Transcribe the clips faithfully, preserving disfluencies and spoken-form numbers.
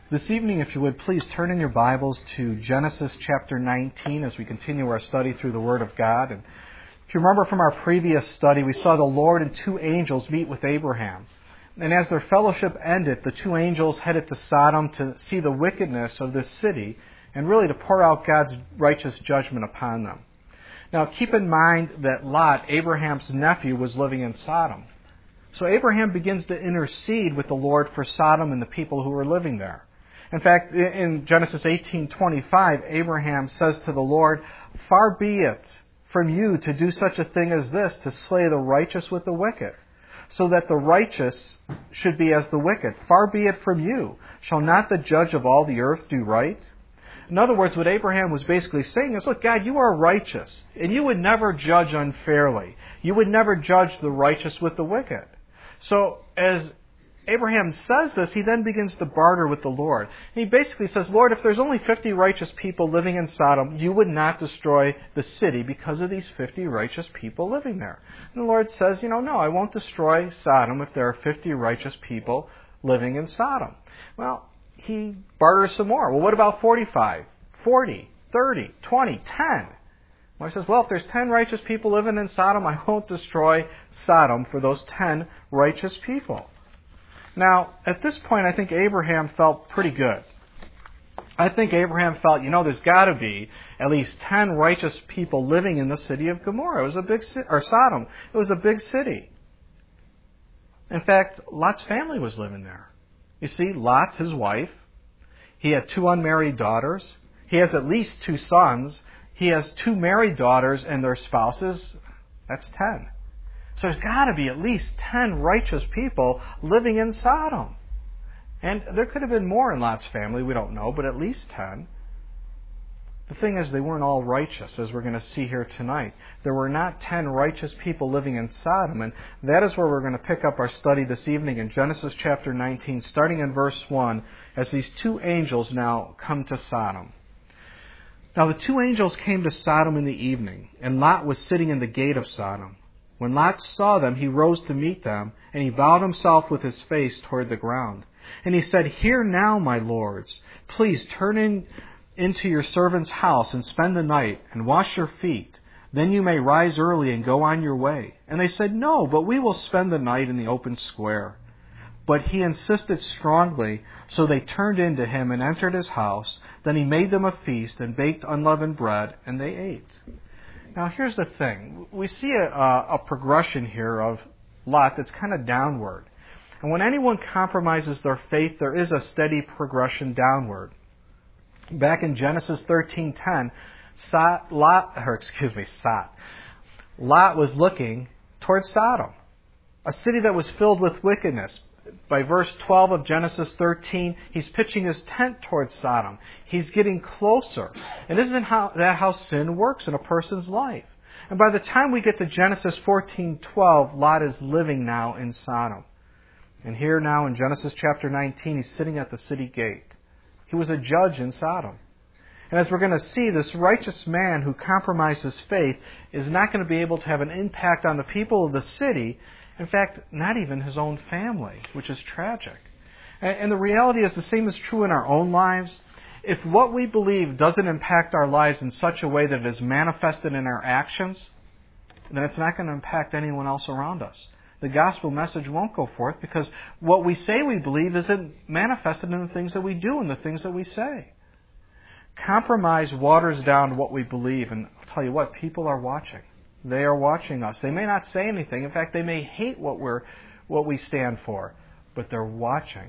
This evening, if you would, please turn in your Bibles to Genesis chapter nineteen as we continue our study through the Word of God. And if you remember from our previous study, we saw the Lord and two angels meet with Abraham. And as their fellowship ended, the two angels headed to Sodom to see the wickedness of this city and really to pour out God's righteous judgment upon them. Now, keep in mind that Lot, Abraham's nephew, was living in Sodom. So Abraham begins to intercede with the Lord for Sodom and the people who were living there. In fact, in Genesis eighteen twenty-five, Abraham says to the Lord, "Far be it from you to do such a thing as this, to slay the righteous with the wicked, so that the righteous should be as the wicked. Far be it from you. Shall not the judge of all the earth do right?" In other words, what Abraham was basically saying is, look, God, you are righteous, and you would never judge unfairly. You would never judge the righteous with the wicked. So, as Abraham says this, he then begins to barter with the Lord. He basically says, Lord, if there's only fifty righteous people living in Sodom, you would not destroy the city because of these fifty righteous people living there. And the Lord says, you know, no, I won't destroy Sodom if there are fifty righteous people living in Sodom. Well, he barters some more. Well, what about forty-five, forty, thirty, twenty, ten? Well, he says, well, if there's ten righteous people living in Sodom, I won't destroy Sodom for those ten righteous people. Now, at this point, I think Abraham felt pretty good. I think Abraham felt, you know, there's got to be at least ten righteous people living in the city of Gomorrah. It was a big city, or Sodom. It was a big city. In fact, Lot's family was living there. You see, Lot, his wife, he had two unmarried daughters. He has at least two sons. He has two married daughters and their spouses. That's ten. So there's got to be at least ten righteous people living in Sodom. And there could have been more in Lot's family, we don't know, but at least ten. The thing is, they weren't all righteous, as we're going to see here tonight. There were not ten righteous people living in Sodom, and that is where we're going to pick up our study this evening in Genesis chapter nineteen, starting in verse one, as these two angels now come to Sodom. Now the two angels came to Sodom in the evening, and Lot was sitting in the gate of Sodom. When Lot saw them, he rose to meet them, and he bowed himself with his face toward the ground. And he said, "Hear now, my lords, please turn in into your servant's house and spend the night, and wash your feet. Then you may rise early and go on your way." And they said, "No, but we will spend the night in the open square." But he insisted strongly, so they turned in to him and entered his house. Then he made them a feast and baked unleavened bread, and they ate. Now, here's the thing. We see a, a progression here of Lot that's kind of downward. And when anyone compromises their faith, there is a steady progression downward. Back in Genesis thirteen ten, Sot, Lot, or excuse me, Sot, Lot was looking towards Sodom, a city that was filled with wickedness. By verse twelve of Genesis thirteen, he's pitching his tent towards Sodom. He's getting closer. And isn't how, that how sin works in a person's life? And by the time we get to Genesis fourteen twelve, Lot is living now in Sodom. And here now in Genesis chapter nineteen, he's sitting at the city gate. He was a judge in Sodom. And as we're going to see, this righteous man who compromised his faith is not going to be able to have an impact on the people of the city. In fact, not even his own family, which is tragic. And the reality is the same is true in our own lives. If what we believe doesn't impact our lives in such a way that it is manifested in our actions, then it's not going to impact anyone else around us. The gospel message won't go forth because what we say we believe isn't manifested in the things that we do and the things that we say. Compromise waters down what we believe, and I'll tell you what, people are watching. They are watching us. They may not say anything. In fact, they may hate what we're, what we stand for, but they're watching.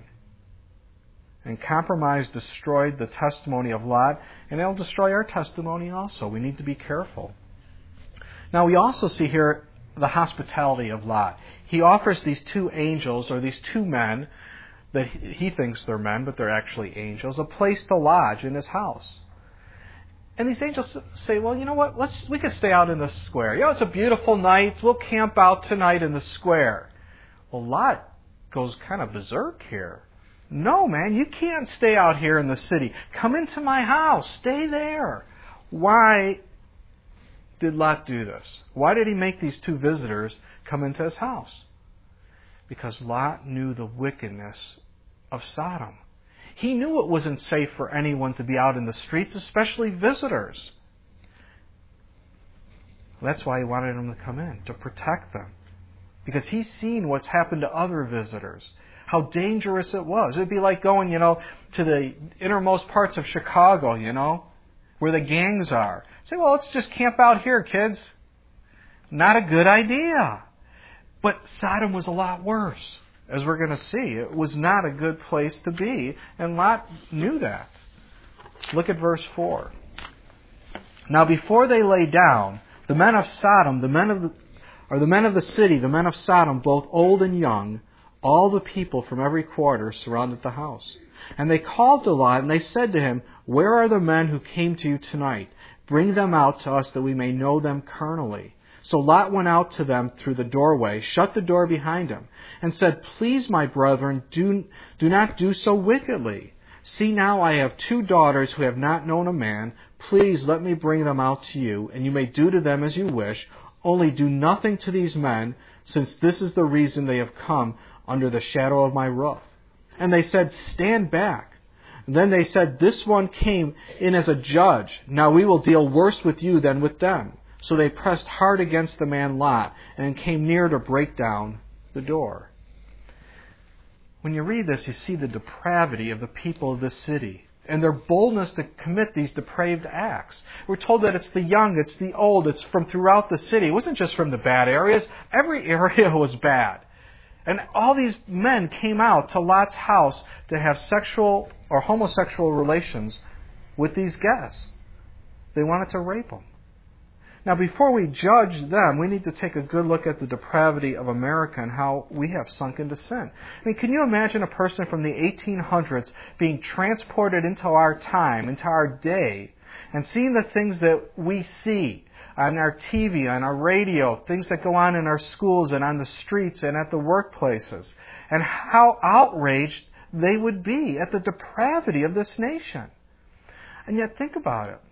And compromise destroyed the testimony of Lot, and it'll destroy our testimony also. We need to be careful. Now, we also see here the hospitality of Lot. He offers these two angels, or these two men, that he thinks they're men, but they're actually angels, a place to lodge in his house. And these angels say, well, you know what, let's we can stay out in the square. You know, it's a beautiful night. We'll camp out tonight in the square. Well, Lot goes kind of berserk here. No, man, you can't stay out here in the city. Come into my house. Stay there. Why did Lot do this? Why did he make these two visitors come into his house? Because Lot knew the wickedness of Sodom. He knew it wasn't safe for anyone to be out in the streets, especially visitors. That's why he wanted them to come in, to protect them. Because he's seen what's happened to other visitors, how dangerous it was. It would be like going, you know, to the innermost parts of Chicago, you know, where the gangs are. Say, well, let's just camp out here, kids. Not a good idea. But Sodom was a lot worse, as we're going to see. It was not a good place to be, and Lot knew that. Look at verse four. Now before they lay down, the men of Sodom, the men of the, or the men of the city, the men of Sodom, both old and young, all the people from every quarter surrounded the house. And they called to Lot, and they said to him, Where are the men who came to you tonight? Bring them out to us that we may know them carnally. So Lot went out to them through the doorway, shut the door behind him, and said, Please, my brethren, do, do not do so wickedly. See now, I have two daughters who have not known a man. Please let me bring them out to you, and you may do to them as you wish. Only do nothing to these men, since this is the reason they have come under the shadow of my roof. And they said, Stand back. And then they said, This one came in as a judge. Now we will deal worse with you than with them. So they pressed hard against the man Lot and came near to break down the door. When you read this, you see the depravity of the people of this city and their boldness to commit these depraved acts. We're told that it's the young, it's the old, it's from throughout the city. It wasn't just from the bad areas. Every area was bad. And all these men came out to Lot's house to have sexual or homosexual relations with these guests. They wanted to rape them. Now, before we judge them, we need to take a good look at the depravity of America and how we have sunk into sin. I mean, can you imagine a person from the eighteen hundreds being transported into our time, into our day, and seeing the things that we see on our T V, on our radio, things that go on in our schools and on the streets and at the workplaces, and how outraged they would be at the depravity of this nation? And yet, think about it.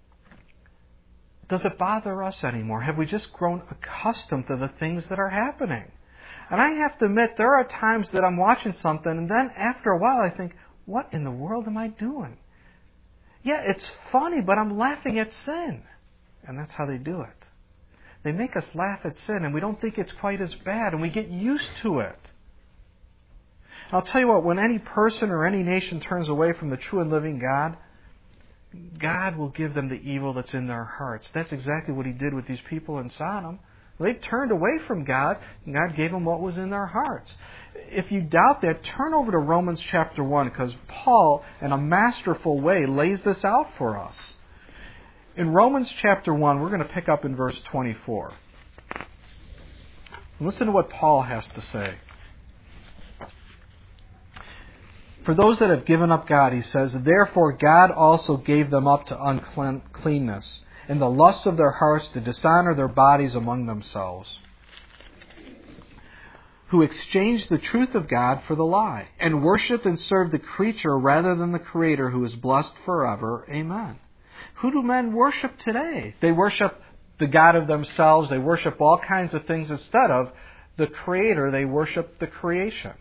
Does it bother us anymore? Have we just grown accustomed to the things that are happening? And I have to admit, there are times that I'm watching something, and then after a while I think, what in the world am I doing? Yeah, it's funny, but I'm laughing at sin. And that's how they do it. They make us laugh at sin, and we don't think it's quite as bad, and we get used to it. And I'll tell you what, when any person or any nation turns away from the true and living God, God will give them the evil that's in their hearts. That's exactly what He did with these people in Sodom. They turned away from God, and God gave them what was in their hearts. If you doubt that, turn over to Romans chapter one, because Paul, in a masterful way, lays this out for us. In Romans chapter one, we're going to pick up in verse twenty-four. Listen to what Paul has to say. For those that have given up God, he says, Therefore God also gave them up to uncleanness, in the lust of their hearts to dishonor their bodies among themselves, who exchanged the truth of God for the lie, and worshipped and served the creature rather than the Creator, who is blessed forever. Amen. Who do men worship today? They worship the God of themselves. They worship all kinds of things instead of the Creator. They worship the creation.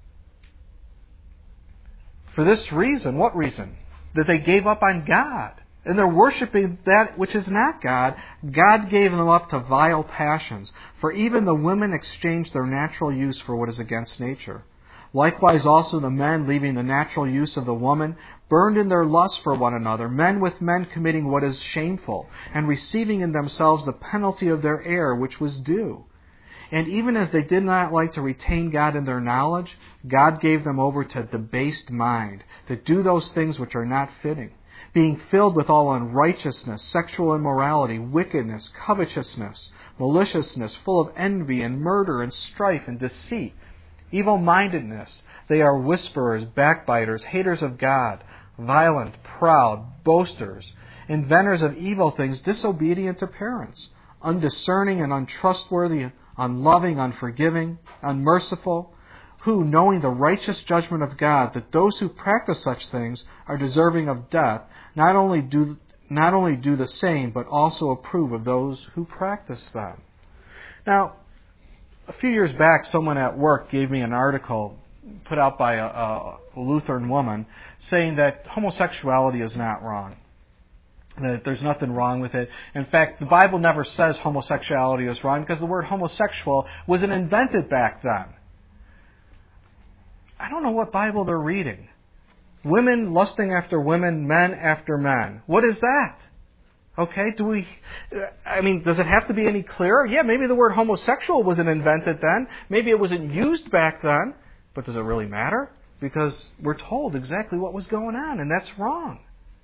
For this reason, what reason? That they gave up on God. And they're worshiping that which is not God. God gave them up to vile passions. For even the women exchanged their natural use for what is against nature. Likewise also the men, leaving the natural use of the woman, burned in their lust for one another, men with men committing what is shameful, and receiving in themselves the penalty of their error which was due. And even as they did not like to retain God in their knowledge, God gave them over to a debased mind, to do those things which are not fitting, being filled with all unrighteousness, sexual immorality, wickedness, covetousness, maliciousness, full of envy and murder and strife and deceit, evil-mindedness. They are whisperers, backbiters, haters of God, violent, proud, boasters, inventors of evil things, disobedient to parents, undiscerning and untrustworthy, unloving, unforgiving, unmerciful, who, knowing the righteous judgment of God, that those who practice such things are deserving of death, not only do not only do the same, but also approve of those who practice them. Now, a few years back, someone at work gave me an article put out by a, a, Lutheran woman, saying that homosexuality is not wrong. That there's nothing wrong with it. In fact, the Bible never says homosexuality is wrong because the word homosexual wasn't invented back then. I don't know what Bible they're reading. Women lusting after women, men after men. What is that? Okay, do we, I mean, does it have to be any clearer? Yeah, maybe the word homosexual wasn't invented then. Maybe it wasn't used back then. But does it really matter? Because we're told exactly what was going on, and that's wrong.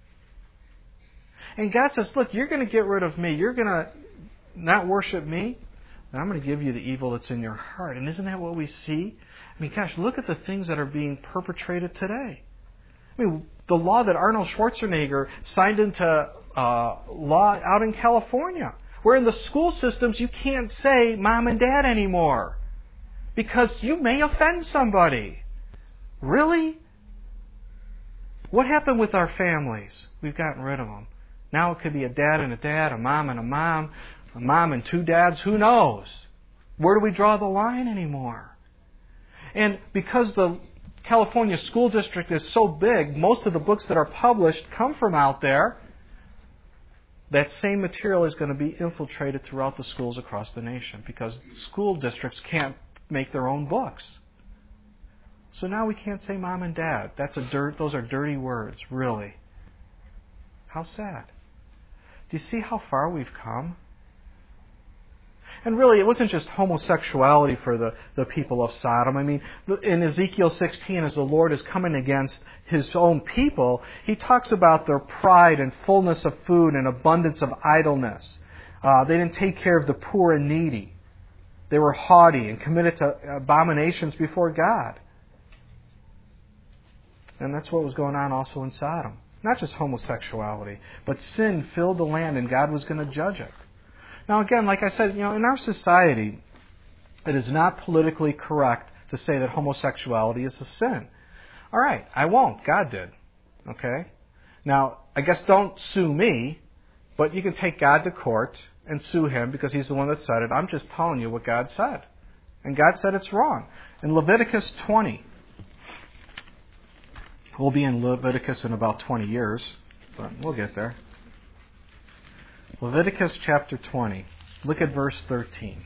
And God says, look, you're going to get rid of me. You're going to not worship me. And I'm going to give you the evil that's in your heart. And isn't that what we see? I mean, gosh, look at the things that are being perpetrated today. I mean, the law that Arnold Schwarzenegger signed into uh, law out in California, where in the school systems you can't say mom and dad anymore because you may offend somebody. Really? What happened with our families? We've gotten rid of them. Now it could be a dad and a dad, a mom and a mom, a mom and two dads. Who knows? Where do we draw the line anymore? And because the California school district is so big, most of the books that are published come from out there. That same material is going to be infiltrated throughout the schools across the nation because school districts can't make their own books. So now we can't say mom and dad. That's a dirt. Those are dirty words, really. How sad. Do you see how far we've come? And really, it wasn't just homosexuality for the, the people of Sodom. I mean, in Ezekiel sixteen, as the Lord is coming against His own people, He talks about their pride and fullness of food and abundance of idleness. Uh, they didn't take care of the poor and needy. They were haughty and committed to abominations before God. And that's what was going on also in Sodom. Not just homosexuality, but sin filled the land and God was going to judge it. Now again, like I said, you know, in our society, it is not politically correct to say that homosexuality is a sin. All right, I won't. God did. Okay? Now, I guess don't sue me, but you can take God to court and sue Him because He's the one that said it. I'm just telling you what God said. And God said it's wrong. In Leviticus twenty, we'll be in Leviticus in about twenty years, but we'll get there. Leviticus chapter twenty. Look at verse thirteen.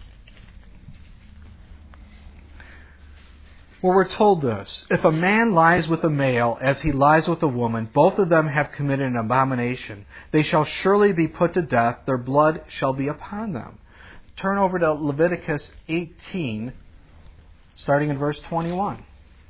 Well, we're told this. If a man lies with a male as he lies with a woman, both of them have committed an abomination. They shall surely be put to death. Their blood shall be upon them. Turn over to Leviticus eighteen, starting in verse twenty-one.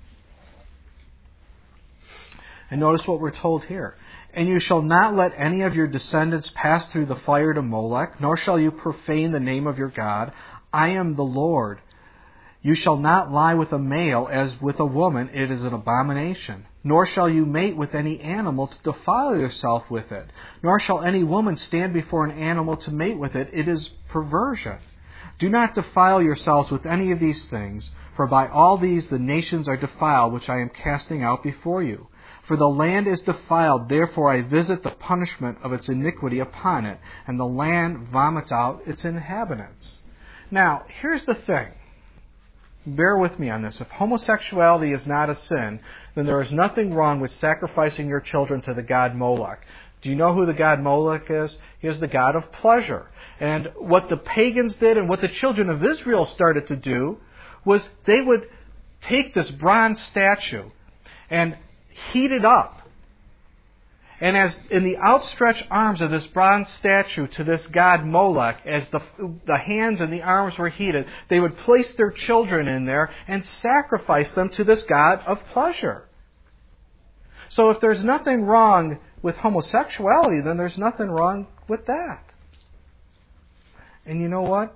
And notice what we're told here. And you shall not let any of your descendants pass through the fire to Molech, nor shall you profane the name of your God. I am the Lord. You shall not lie with a male as with a woman. It is an abomination. Nor shall you mate with any animal to defile yourself with it. Nor shall any woman stand before an animal to mate with it. It is perversion. Do not defile yourselves with any of these things, for by all these the nations are defiled, which I am casting out before you. For the land is defiled, therefore I visit the punishment of its iniquity upon it, and the land vomits out its inhabitants. Now, here's the thing. Bear with me on this. If homosexuality is not a sin, then there is nothing wrong with sacrificing your children to the god Molech. Do you know who the god Molech is? He is the god of pleasure. And what the pagans did and what the children of Israel started to do was they would take this bronze statue and heat it up. And as in the outstretched arms of this bronze statue to this god Molech, as the, the hands and the arms were heated, they would place their children in there and sacrifice them to this god of pleasure. So if there's nothing wrong with homosexuality, then there's nothing wrong with that. And you know what?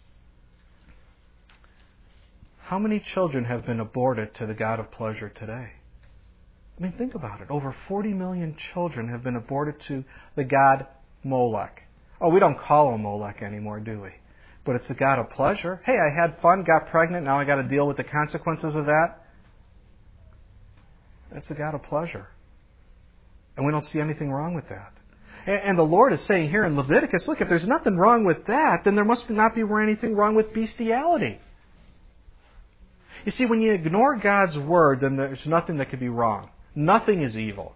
How many children have been aborted to the god of pleasure today? I mean, think about it. Over forty million children have been aborted to the god Molech. Oh, we don't call him Molech anymore, do we? But it's the god of pleasure. Hey, I had fun, got pregnant, now I got to deal with the consequences of that. It's the god of pleasure. And we don't see anything wrong with that. And the Lord is saying here in Leviticus, look, if there's nothing wrong with that, then there must not be anything wrong with bestiality. You see, when you ignore God's Word, then there's nothing that could be wrong. Nothing is evil.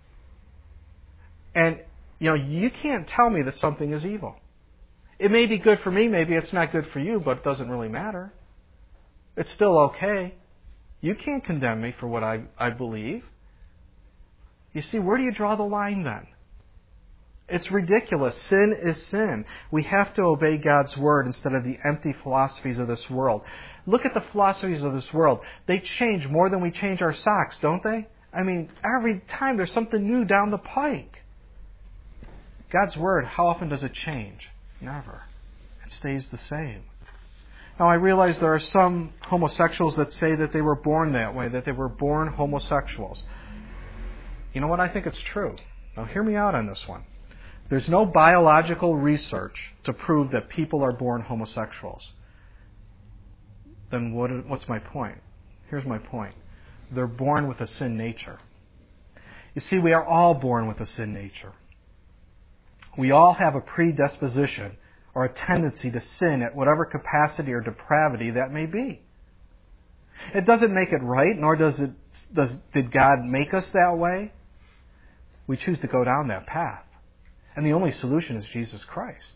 And, you know, you can't tell me that something is evil. It may be good for me, maybe it's not good for you, but it doesn't really matter. It's still okay. You can't condemn me for what I, I believe. You see, where do you draw the line then? It's ridiculous. Sin is sin. We have to obey God's Word instead of the empty philosophies of this world. Look at the philosophies of this world. They change more than we change our socks, don't they? I mean, every time there's something new down the pike. God's Word, how often does it change? Never. It stays the same. Now, I realize there are some homosexuals that say that they were born that way, that they were born homosexuals. You know what? I think it's true. Now, hear me out on this one. There's no biological research to prove that people are born homosexuals. Then what, what's my point? Here's my point. They're born with a sin nature. You see, we are all born with a sin nature. We all have a predisposition or a tendency to sin at whatever capacity or depravity that may be. It doesn't make it right, nor does it does did God make us that way. We choose to go down that path. And the only solution is Jesus Christ.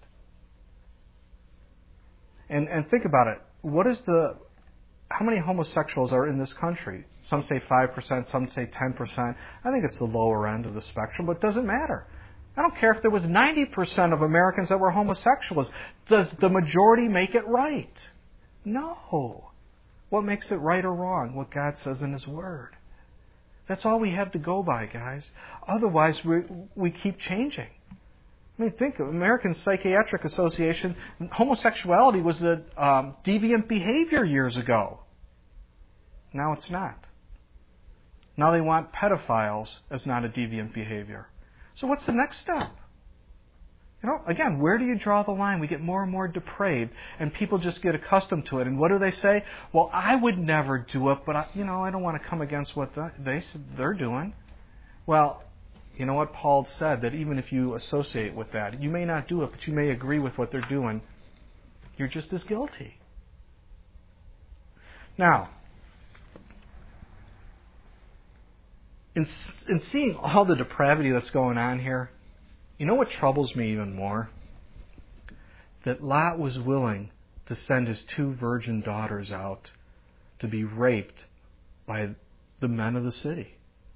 And and think about it. What is the how many homosexuals are in this country? Some say five percent, some say ten percent. I think it's the lower end of the spectrum, but it doesn't matter. I don't care if there was ninety percent of Americans that were homosexuals. Does the majority make it right? No. What makes it right or wrong? What God says in His Word. That's all we have to go by, guys. Otherwise, we we keep changing. I mean, think of American Psychiatric Association. Homosexuality was a um, deviant behavior years ago. Now it's not. Now they want pedophiles as not a deviant behavior. So what's the next step? You know, again, where do you draw the line? We get more and more depraved, and people just get accustomed to it. And what do they say? Well, I would never do it, but I, you know, I don't want to come against what the, they they're doing. Well, you know what Paul said, that even if you associate with that, you may not do it, but you may agree with what they're doing. You're just as guilty. Now, in in seeing all the depravity that's going on here, you know what troubles me even more? That Lot was willing to send his two virgin daughters out to be raped by the men of the city.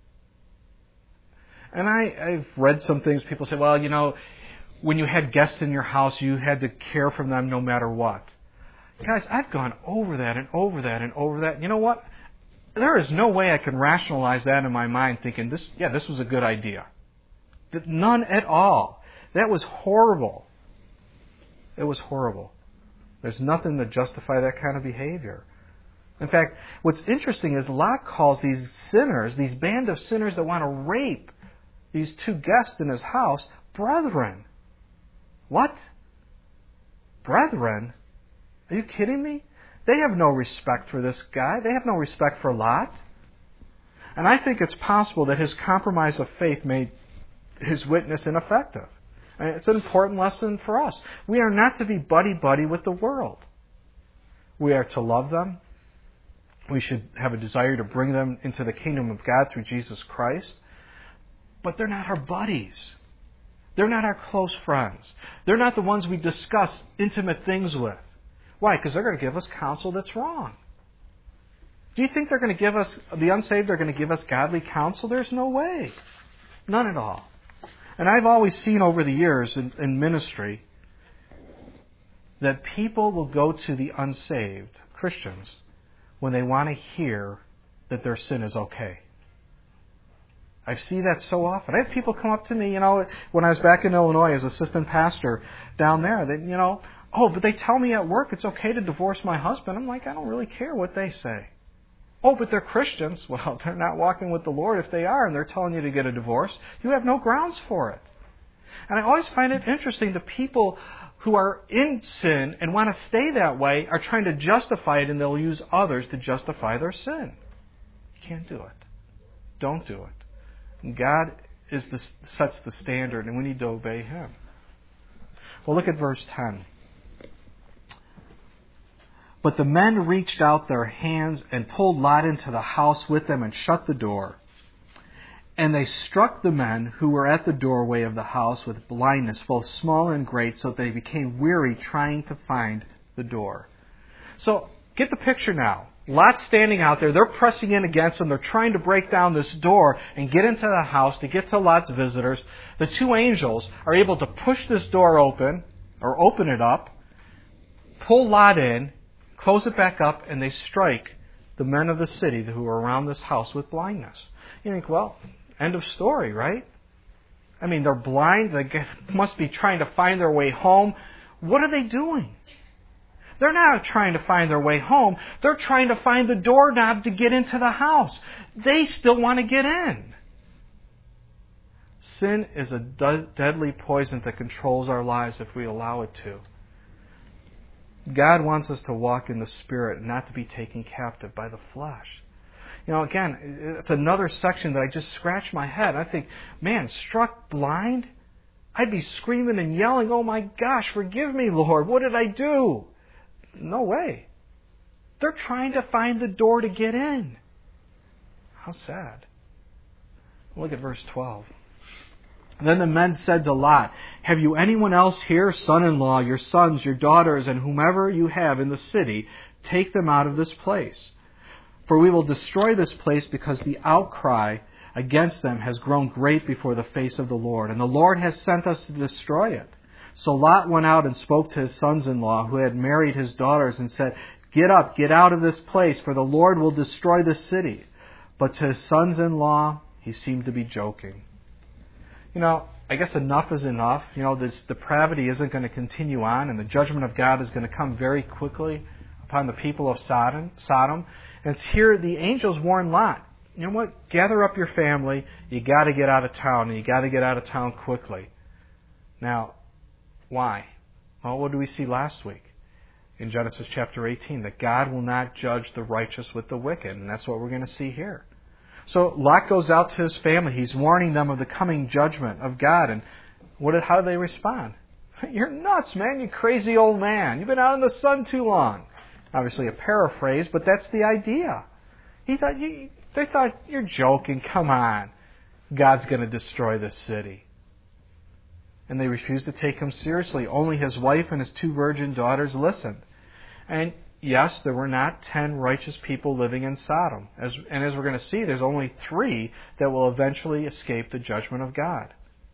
And I, I've read some things, people say, well, you know, when you had guests in your house, you had to care for them no matter what. Guys, I've gone over that and over that and over that. You know what? There is no way I can rationalize that in my mind thinking, this, yeah, this was a good idea. None at all. That was horrible. It was horrible. There's nothing to justify that kind of behavior. In fact, what's interesting is Lot calls these sinners, these band of sinners that want to rape these two guests in his house, brethren. What? Brethren? Are you kidding me? They have no respect for this guy. They have no respect for Lot. And I think it's possible that his compromise of faith made his witness ineffective. And it's an important lesson for us. We are not to be buddy-buddy with the world. We are to love them. We should have a desire to bring them into the kingdom of God through Jesus Christ. But they're not our buddies. They're not our close friends. They're not the ones we discuss intimate things with. Why? Because they're going to give us counsel that's wrong. Do you think they're going to give us, the unsaved are going to give us godly counsel? There's no way. None at all. And I've always seen over the years in, in ministry that people will go to the unsaved Christians when they want to hear that their sin is okay. I see that so often. I have people come up to me, you know, when I was back in Illinois as assistant pastor down there, that, you know, oh, but they tell me at work it's okay to divorce my husband. I'm like, I don't really care what they say. Oh, but they're Christians. Well, they're not walking with the Lord if they are, and they're telling you to get a divorce. You have no grounds for it. And I always find it interesting that people who are in sin and want to stay that way are trying to justify it, and they'll use others to justify their sin. You can't do it. Don't do it. God is the, sets the standard, and we need to obey Him. Well, look at verse ten. But the men reached out their hands and pulled Lot into the house with them and shut the door. And they struck the men who were at the doorway of the house with blindness, both small and great, so that they became weary trying to find the door. So, get the picture now. Lot's standing out there. They're pressing in against them. They're trying to break down this door and get into the house to get to Lot's visitors. The two angels are able to push this door open, or open it up, pull Lot in, close it back up, and they strike the men of the city who are around this house with blindness. You think, well, end of story, right? I mean, they're blind. They must be trying to find their way home. What are they doing? They're not trying to find their way home. They're trying to find the doorknob to get into the house. They still want to get in. Sin is a de- deadly poison that controls our lives if we allow it to. God wants us to walk in the Spirit and not to be taken captive by the flesh. You know, again, it's another section that I just scratch my head. I think, man, struck blind? I'd be screaming and yelling, oh my gosh, forgive me, Lord. What did I do? No way. They're trying to find the door to get in. How sad. Look at verse twelve. Then the men said to Lot, have you anyone else here, son-in-law, your sons, your daughters, and whomever you have in the city? Take them out of this place. For we will destroy this place because the outcry against them has grown great before the face of the Lord, and the Lord has sent us to destroy it. So Lot went out and spoke to his sons-in-law who had married his daughters and said, get up, get out of this place, for the Lord will destroy this city. But to his sons-in-law, he seemed to be joking. You know, I guess enough is enough. You know, this depravity isn't going to continue on, and the judgment of God is going to come very quickly upon the people of Sodom. Sodom. And it's here the angels warn Lot, you know what, gather up your family, you got to get out of town, and you got to get out of town quickly. Now, why? Well, what do we see last week in Genesis chapter eighteen? That God will not judge the righteous with the wicked, and that's what we're going to see here. So Lot goes out to his family. He's warning them of the coming judgment of God, and what? How do they respond? You're nuts, man, you crazy old man. You've been out in the sun too long. Obviously a paraphrase, but that's the idea. He thought, you, they thought, you're joking, come on. God's going to destroy this city. And they refused to take him seriously. Only his wife and his two virgin daughters listened. And yes, there were not ten righteous people living in Sodom. As, and as we're going to see, there's only three that will eventually escape the judgment of God.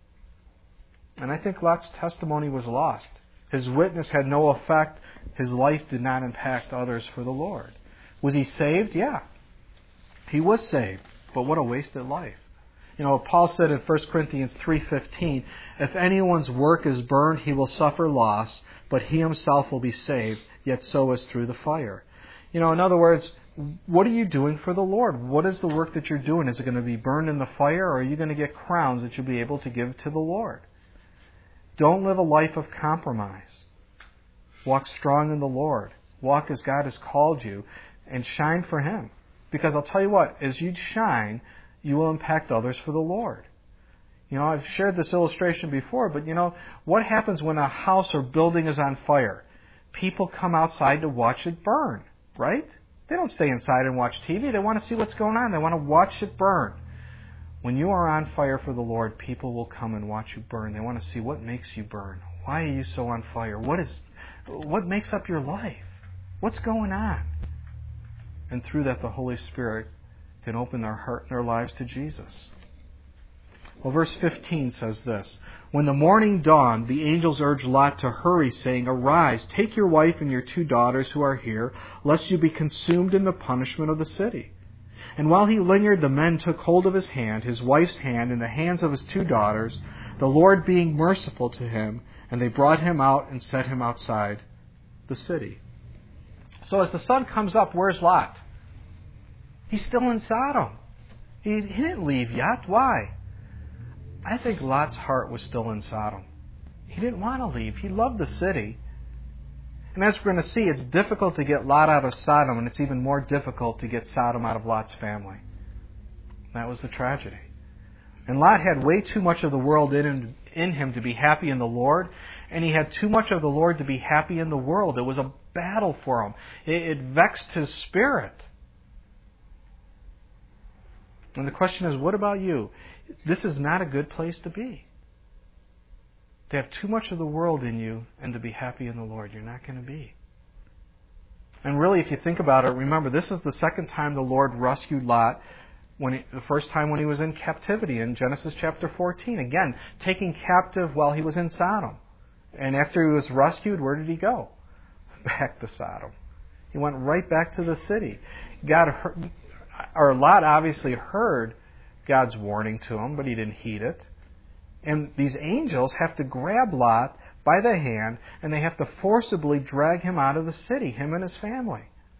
And I think Lot's testimony was lost. His witness had no effect. His life did not impact others for the Lord. Was he saved? Yeah. He was saved. But what a wasted life. You know, Paul said in First Corinthians three fifteen, if anyone's work is burned, he will suffer loss, but he himself will be saved, yet so is through the fire. You know, in other words, what are you doing for the Lord? What is the work that you're doing? Is it going to be burned in the fire, or are you going to get crowns that you'll be able to give to the Lord? Don't live a life of compromise. Walk strong in the Lord. Walk as God has called you, and shine for Him. Because I'll tell you what, as you shine, you will impact others for the Lord. You know, I've shared this illustration before, but you know, what happens when a house or building is on fire? People come outside to watch it burn, right? They don't stay inside and watch T V. They want to see what's going on. They want to watch it burn. When you are on fire for the Lord, people will come and watch you burn. They want to see what makes you burn. Why are you so on fire? What is, what makes up your life? What's going on? And through that, the Holy Spirit can open their heart and their lives to Jesus. Well, verse fifteen says this, when the morning dawned, the angels urged Lot to hurry, saying, arise, take your wife and your two daughters who are here, lest you be consumed in the punishment of the city. And while he lingered, the men took hold of his hand, his wife's hand, and the hands of his two daughters, the Lord being merciful to him, and they brought him out and set him outside the city. So as the sun comes up, where's Lot? He's still in Sodom. He, he didn't leave yet. Why? I think Lot's heart was still in Sodom. He didn't want to leave. He loved the city. And as we're going to see, it's difficult to get Lot out of Sodom, and it's even more difficult to get Sodom out of Lot's family. That was the tragedy. And Lot had way too much of the world in him, in him to be happy in the Lord. and he had too much of the Lord to be happy in the world. It was a battle for him. It, it vexed his spirit. And the question is, what about you? This is not a good place to be. To have too much of the world in you and to be happy in the Lord, you're not going to be. And really, if you think about it, remember, this is the second time the Lord rescued Lot. When he, the first time when he was in captivity in Genesis chapter fourteen. Again, taken captive while he was in Sodom. And after he was rescued, where did he go? Back to Sodom. He went right back to the city. God heard, or Lot obviously heard God's warning to him, but he didn't heed it. And these angels have to grab Lot by the hand, and they have to forcibly drag him out of the city, him and his family.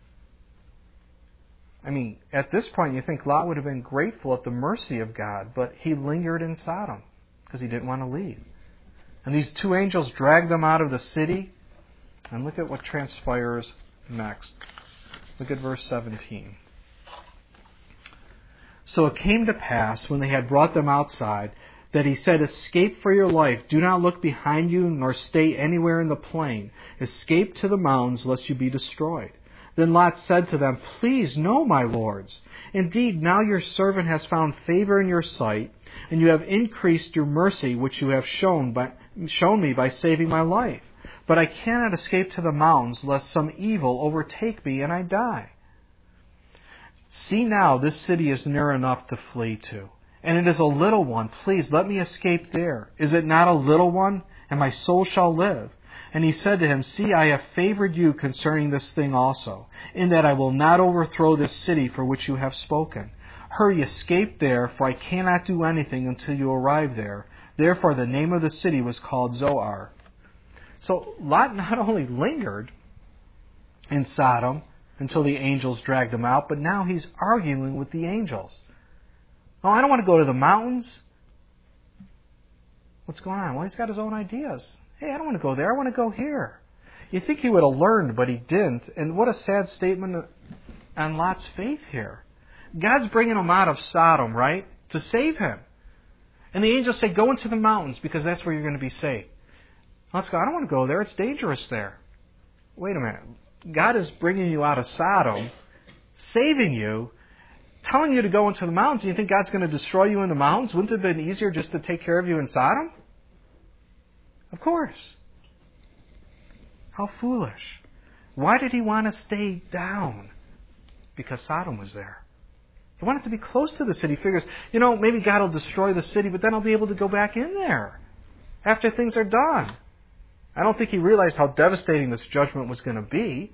I mean, at this point, you think Lot would have been grateful at the mercy of God, but he lingered in Sodom because he didn't want to leave. And these two angels dragged them out of the city, and look at what transpires next. Look at verse seventeen. So it came to pass, when they had brought them outside, that he said, "Escape for your life. Do not look behind you, nor stay anywhere in the plain. Escape to the mountains, lest you be destroyed." Then Lot said to them, "Please, no, my lords. Indeed, now your servant has found favor in your sight, and you have increased your mercy, which you have shown, by, shown me by saving my life. But I cannot escape to the mountains, lest some evil overtake me and I die. See now, this city is near enough to flee to, and it is a little one. Please, let me escape there. Is it not a little one? And my soul shall live." And he said to him, "See, I have favored you concerning this thing also, in that I will not overthrow this city for which you have spoken. Hurry, escape there, for I cannot do anything until you arrive there." Therefore the name of the city was called Zoar. So Lot not only lingered in Sodom until the angels dragged him out, but now he's arguing with the angels. "Oh, I don't want to go to the mountains." What's going on? Well, he's got his own ideas. "Hey, I don't want to go there. I want to go here." You think he would have learned, but he didn't. And what a sad statement on Lot's faith here. God's bringing him out of Sodom, right, to save him. And the angels say, "Go into the mountains because that's where you're going to be safe." Let's go. "I don't want to go there. It's dangerous there." Wait a minute. God is bringing you out of Sodom, saving you, telling you to go into the mountains. And you think God's going to destroy you in the mountains? Wouldn't it have been easier just to take care of you in Sodom? Of course. How foolish. Why did he want to stay down? Because Sodom was there. He wanted to be close to the city. He figures, you know, maybe God will destroy the city, but then I'll be able to go back in there after things are done. I don't think he realized how devastating this judgment was going to be.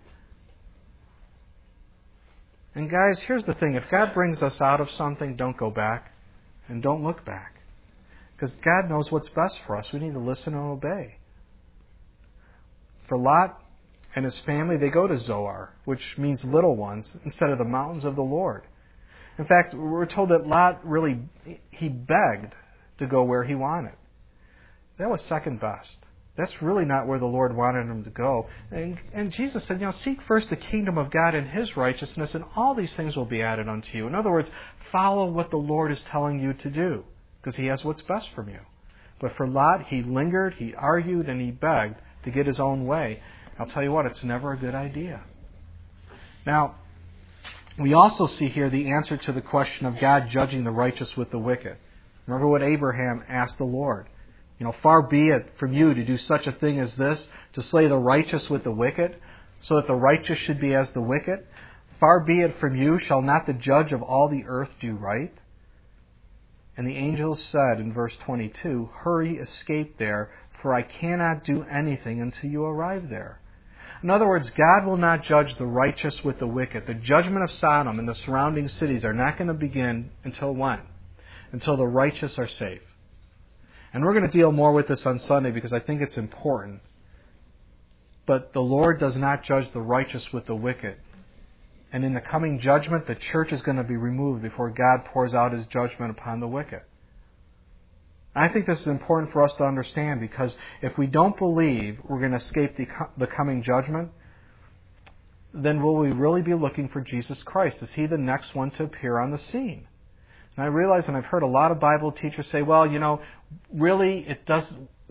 And guys, here's the thing. If God brings us out of something, don't go back and don't look back. Because God knows what's best for us. We need to listen and obey. For Lot and his family, they go to Zoar, which means little ones, instead of the mountains of the Lord. In fact, we're told that Lot really, he begged to go where he wanted. That was second best. That's really not where the Lord wanted him to go. And, and Jesus said, you know, seek first the kingdom of God and His righteousness, and all these things will be added unto you. In other words, follow what the Lord is telling you to do, because He has what's best from you. But for Lot, he lingered, he argued, and he begged to get his own way. I'll tell you what, it's never a good idea. Now, we also see here the answer to the question of God judging the righteous with the wicked. Remember what Abraham asked the Lord. You know, far be it from you to do such a thing as this, to slay the righteous with the wicked, so that the righteous should be as the wicked. Far be it from you, shall not the judge of all the earth do right? And the angel said in verse twenty-two, hurry, escape there, for I cannot do anything until you arrive there. In other words, God will not judge the righteous with the wicked. The judgment of Sodom and the surrounding cities are not going to begin until when? Until the righteous are safe. And we're going to deal more with this on Sunday because I think it's important. But the Lord does not judge the righteous with the wicked. And in the coming judgment, the church is going to be removed before God pours out His judgment upon the wicked. I think this is important for us to understand, because if we don't believe we're going to escape the, the coming judgment, then will we really be looking for Jesus Christ? Is He the next one to appear on the scene? And I realize, and I've heard a lot of Bible teachers say, well, you know, really, it does.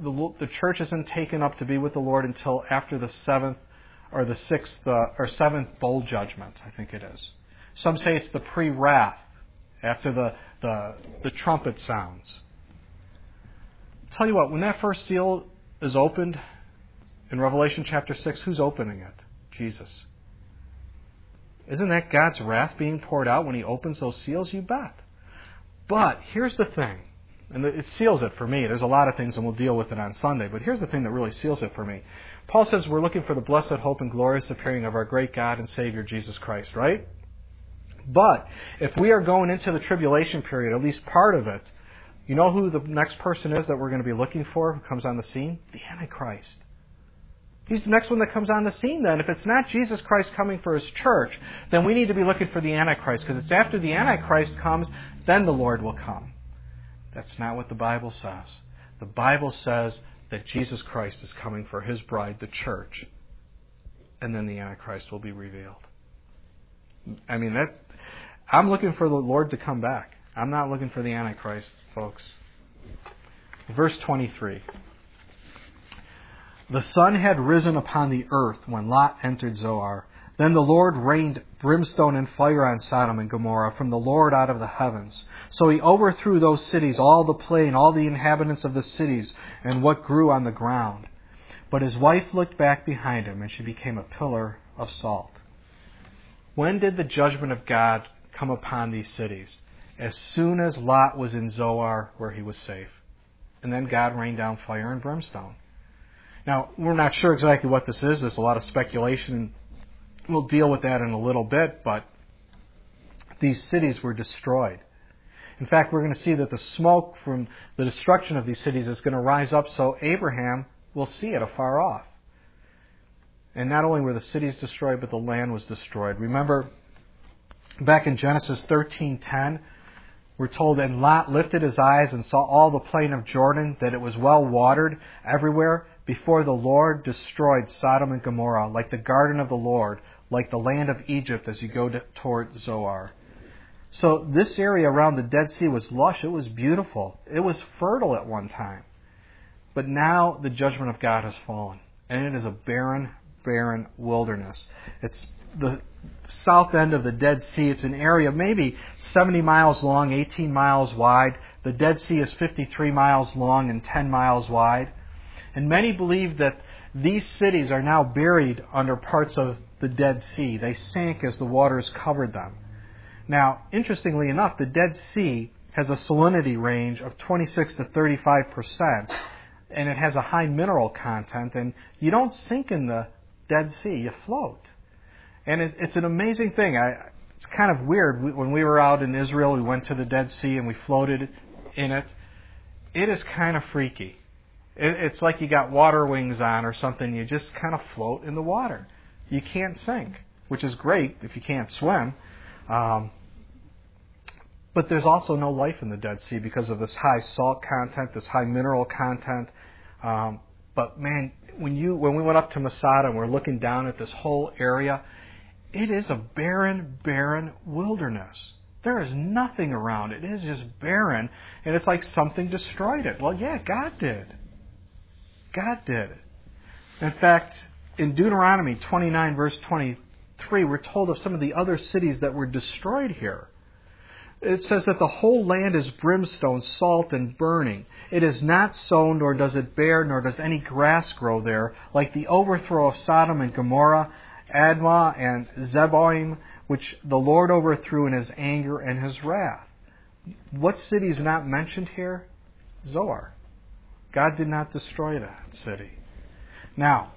the, the church isn't taken up to be with the Lord until after the seventh or the sixth uh, or seventh bowl judgment, I think it is. Some say it's the pre-wrath, after the, the, the trumpet sounds. I'll tell you what, when that first seal is opened in Revelation chapter six, who's opening it? Jesus. Isn't that God's wrath being poured out when He opens those seals? You bet. But here's the thing, and it seals it for me. There's a lot of things, and we'll deal with it on Sunday, but here's the thing that really seals it for me. Paul says we're looking for the blessed hope and glorious appearing of our great God and Savior Jesus Christ, right? But if we are going into the tribulation period, at least part of it, you know who the next person is that we're going to be looking for who comes on the scene? The Antichrist. He's the next one that comes on the scene then. If it's not Jesus Christ coming for His church, then we need to be looking for the Antichrist, because it's after the Antichrist comes, then the Lord will come. That's not what the Bible says. The Bible says that Jesus Christ is coming for His bride, the church, and then the Antichrist will be revealed. I mean, that I'm looking for the Lord to come back. I'm not looking for the Antichrist, folks. Verse twenty-three. The sun had risen upon the earth when Lot entered Zoar. Then the Lord rained brimstone and fire on Sodom and Gomorrah from the Lord out of the heavens. So He overthrew those cities, all the plain, all the inhabitants of the cities, and what grew on the ground. But his wife looked back behind him, and she became a pillar of salt. When did the judgment of God come upon these cities? As soon as Lot was in Zoar, where he was safe. And then God rained down fire and brimstone. Now, we're not sure exactly what this is. There's a lot of speculation. We'll deal with that in a little bit, but these cities were destroyed. In fact, we're going to see that the smoke from the destruction of these cities is going to rise up so Abraham will see it afar off. And not only were the cities destroyed, but the land was destroyed. Remember, back in Genesis thirteen ten, we're told, and Lot lifted his eyes and saw all the plain of Jordan, that it was well watered everywhere, before the Lord destroyed Sodom and Gomorrah, like the garden of the Lord, like the land of Egypt as you go to, toward Zoar. So this area around the Dead Sea was lush. It was beautiful. It was fertile at one time. But now the judgment of God has fallen, and it is a barren, barren wilderness. It's the south end of the Dead Sea. It's an area maybe seventy miles long, eighteen miles wide. The Dead Sea is fifty-three miles long and ten miles wide. And many believe that these cities are now buried under parts of the Dead Sea. They sank as the waters covered them. Now, interestingly enough, the Dead Sea has a salinity range of twenty-six to thirty-five percent, and it has a high mineral content, and you don't sink in the Dead Sea, you float. And it, it's an amazing thing. I, it's kind of weird. We, when we were out in Israel, we went to the Dead Sea and we floated in it. It is kind of freaky. It, it's like you got water wings on or something. You just kind of float in the water. You can't sink, which is great if you can't swim. Um, but there's also no life in the Dead Sea because of this high salt content, this high mineral content. Um, but man, when you when we went up to Masada and we're looking down at this whole area, it is a barren, barren wilderness. There is nothing around it. It is just barren, and it's like something destroyed it. Well, yeah, God did. God did. In fact, in Deuteronomy twenty-nine, verse twenty-three, we're told of some of the other cities that were destroyed here. It says that the whole land is brimstone, salt, and burning. It is not sown, nor does it bear, nor does any grass grow there, like the overthrow of Sodom and Gomorrah, Admah and Zeboim, which the Lord overthrew in His anger and His wrath. What city is not mentioned here? Zoar. God did not destroy that city. Now,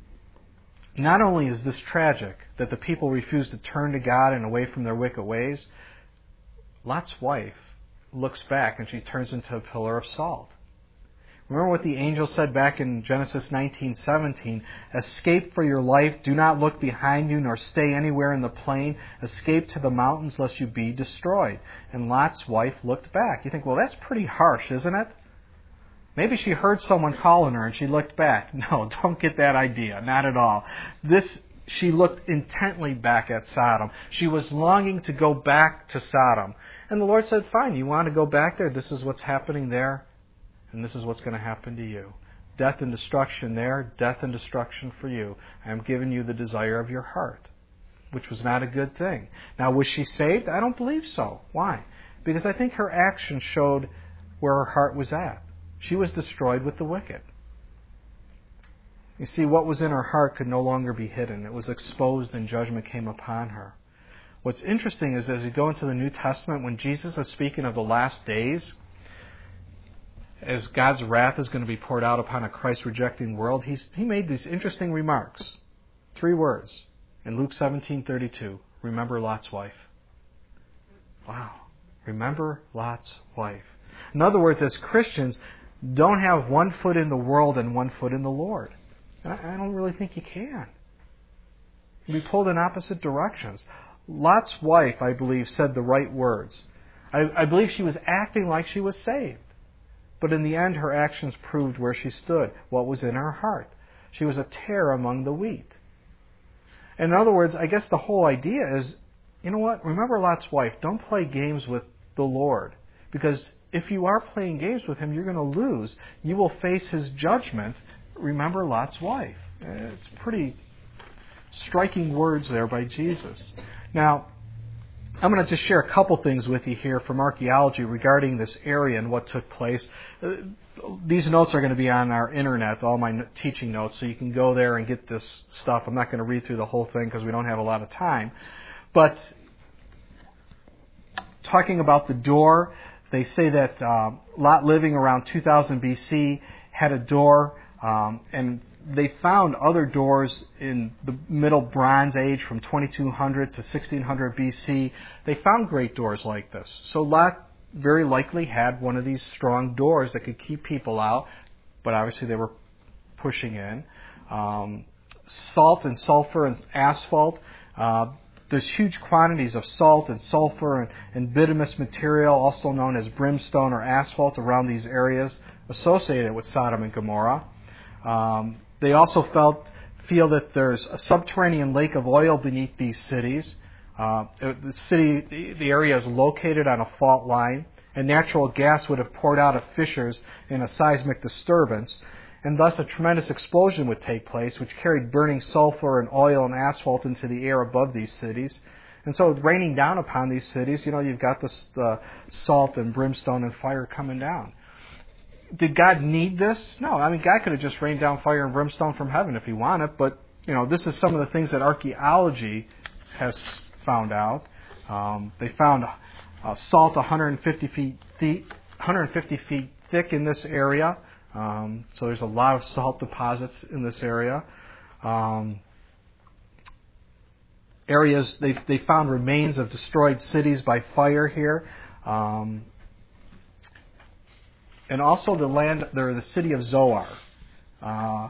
not only is this tragic, that the people refuse to turn to God and away from their wicked ways, Lot's wife looks back and she turns into a pillar of salt. Remember what the angel said back in Genesis nineteen seventeen, escape for your life, do not look behind you, nor stay anywhere in the plain, escape to the mountains lest you be destroyed. And Lot's wife looked back. You think, well, that's pretty harsh, isn't it? Maybe she heard someone calling her and she looked back. No, don't get that idea, not at all. This, she looked intently back at Sodom. She was longing to go back to Sodom. And the Lord said, fine, you want to go back there? This is what's happening there. And this is what's going to happen to you. death and destruction there, death and destruction for you. I am giving you the desire of your heart, which was not a good thing. Now, was she saved? I don't believe so. Why? Because I think her actions showed where her heart was at. She was destroyed with the wicked. You see, what was in her heart could no longer be hidden. It was exposed and judgment came upon her. What's interesting is as you go into the New Testament, when Jesus is speaking of the last days, as God's wrath is going to be poured out upon a Christ-rejecting world, he's, he made these interesting remarks. Three words in Luke seventeen thirty-two. Remember Lot's wife. Wow. Remember Lot's wife. In other words, as Christians, don't have one foot in the world and one foot in the Lord. And I, I don't really think you can. You'll be pulled in opposite directions. Lot's wife, I believe, said the right words. I, I believe she was acting like she was saved. But in the end, her actions proved where she stood, what was in her heart. She was a tare among the wheat. In other words, I guess the whole idea is, you know what? Remember Lot's wife. Don't play games with the Lord. Because if you are playing games with Him, you're going to lose. You will face His judgment. Remember Lot's wife. It's pretty striking words there by Jesus. Now, I'm going to just share a couple things with you here from archaeology regarding this area and what took place. These notes are going to be on our internet, all my teaching notes, so you can go there and get this stuff. I'm not going to read through the whole thing because we don't have a lot of time. But talking about the door, they say that uh, Lot living around two thousand B C had a door, um, and they found other doors in the Middle Bronze Age from twenty-two hundred to sixteen hundred B C. They found great doors like this. So Lot very likely had one of these strong doors that could keep people out, but obviously they were pushing in. Um, salt and sulfur and asphalt. Uh, there's huge quantities of salt and sulfur and, and bituminous material, also known as brimstone or asphalt, around these areas associated with Sodom and Gomorrah. Um, They also felt feel that there's a subterranean lake of oil beneath these cities. Uh, the city, the, the area is located on a fault line, and natural gas would have poured out of fissures in a seismic disturbance, and thus a tremendous explosion would take place, which carried burning sulfur and oil and asphalt into the air above these cities. And so, raining down upon these cities, you know, you've got the uh, salt and brimstone and fire coming down. Did God need this? No. I mean, God could have just rained down fire and brimstone from heaven if He wanted, but, you know, this is some of the things that archaeology has found out. Um, they found uh, salt one hundred fifty feet, thick, one hundred fifty feet thick in this area. Um, so there's a lot of salt deposits in this area. Um, areas, they they found remains of destroyed cities by fire here. Um, And also the land, there, the city of Zoar. Uh,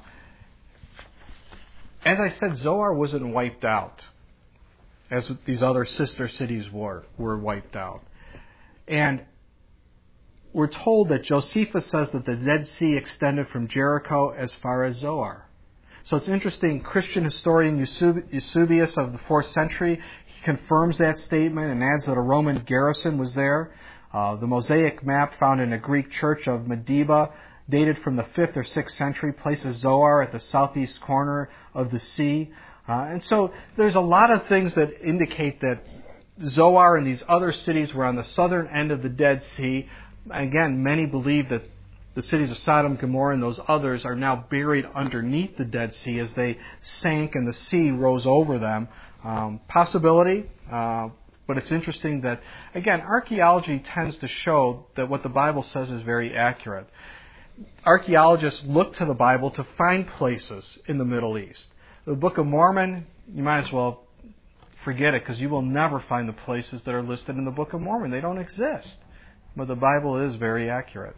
as I said, Zoar wasn't wiped out, as these other sister cities were, were wiped out. And we're told that Josephus says that the Dead Sea extended from Jericho as far as Zoar. So it's interesting, Christian historian Eusebius of the fourth century, he confirms that statement and adds that a Roman garrison was there. Uh, the mosaic map found in a Greek church of Medeba, dated from the fifth or sixth century, places Zoar at the southeast corner of the sea. Uh, and so there's a lot of things that indicate that Zoar and these other cities were on the southern end of the Dead Sea. Again, many believe that the cities of Sodom, Gomorrah, and those others are now buried underneath the Dead Sea as they sank and the sea rose over them. Um, possibility. Uh, But it's interesting that, again, archaeology tends to show that what the Bible says is very accurate. Archaeologists look to the Bible to find places in the Middle East. The Book of Mormon, you might as well forget it, because you will never find the places that are listed in the Book of Mormon. They don't exist. But the Bible is very accurate.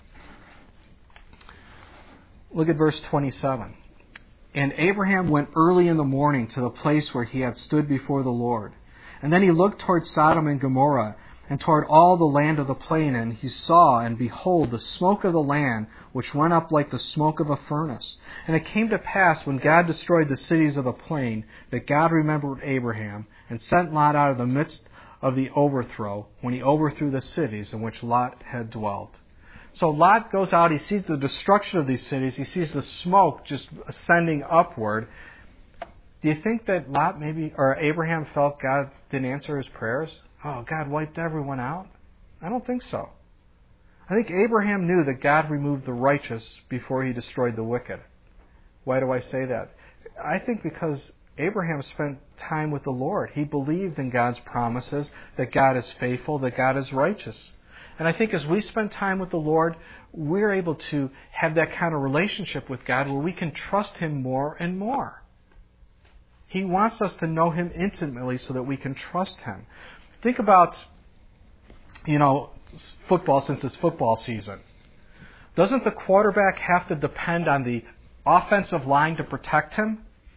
Look at verse twenty-seven. And Abraham went early in the morning to the place where he had stood before the Lord. And then he looked toward Sodom and Gomorrah, and toward all the land of the plain, and he saw, and behold, the smoke of the land, which went up like the smoke of a furnace. And it came to pass, when God destroyed the cities of the plain, that God remembered Abraham, and sent Lot out of the midst of the overthrow, when he overthrew the cities in which Lot had dwelt. So Lot goes out, he sees the destruction of these cities, he sees the smoke just ascending upward. Do you think that Lot maybe, or Abraham felt God didn't answer his prayers? Oh, God wiped everyone out? I don't think so. I think Abraham knew that God removed the righteous before he destroyed the wicked. Why do I say that? I think because Abraham spent time with the Lord. He believed in God's promises, that God is faithful, that God is righteous. And I think as we spend time with the Lord, we're able to have that kind of relationship with God where we can trust Him more and more. He wants us to know Him intimately so that we can trust Him. Think about, you know, football, since it's football season. Doesn't the quarterback have to depend on the offensive line to protect him?